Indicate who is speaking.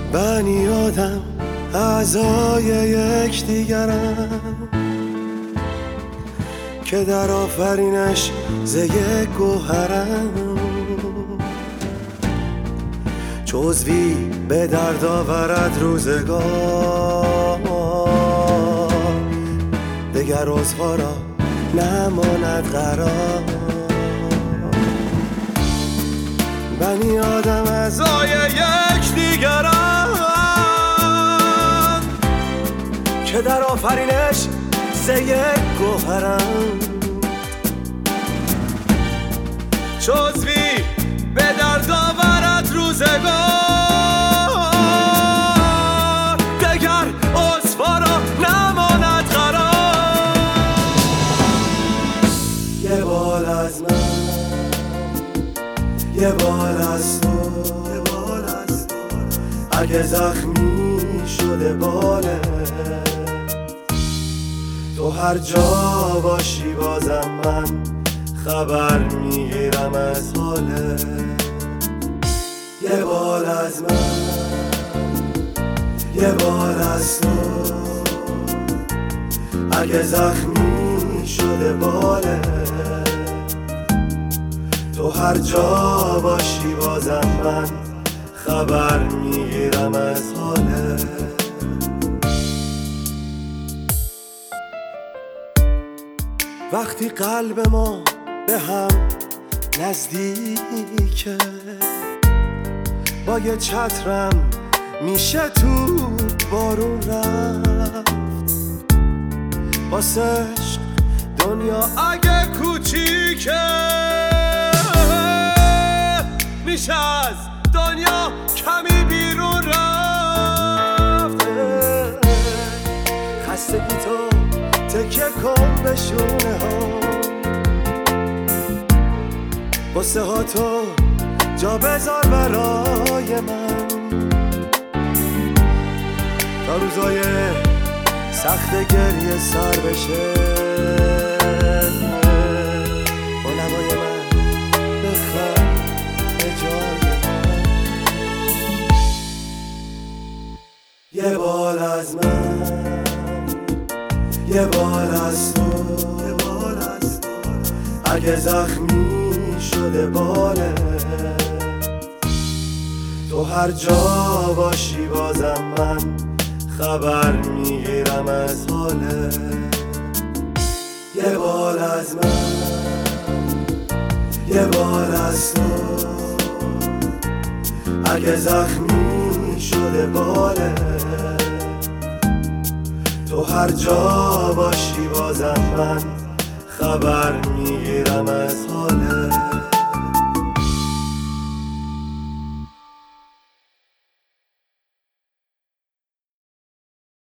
Speaker 1: بنی آدم اعضای یک دیگرن که در آفرینش ز یک گوهرن، جزوی به درد آورد روزگار، دگر عضوا را نماند قرار. بنی آدم اعضای یک دیگرن که در آفرینش ز یک گوهرن، جزوی به درد آورد روزگار، دگر عضوا را نماند قرار. یه بال از من، یه بال از تو، اگه زخمی شده باله تو هر جا باشی بازم من خبر میگیرم از حاله. یه بال از من، یه بال از تو، اگه زخمی شده باله تو هر جا باشی بازم من خبر میگیرم از حاله. وقتی قلب ما به هم نزدیکه، با یه چترم میشه تو بارون رفت، واسه عشق دنیا اگه کوچیکه میشه از دنیا کمی بیرون رفت. خستگی تو تکه کن به شونه ها، قصه ها تو جا بذار برای من، تا روزای سخت گریه سر بشه با نوای من بخند به جای من. یه بال از من، یه بال از تو، اگه زخمی شده باله تو هر جا باشی بازم من خبر میگیرم از حاله. یه بال از من، یه بال از تو، اگه زخمی شده باله تو هر جا باشی بازم من خبر میگیرم از حاله.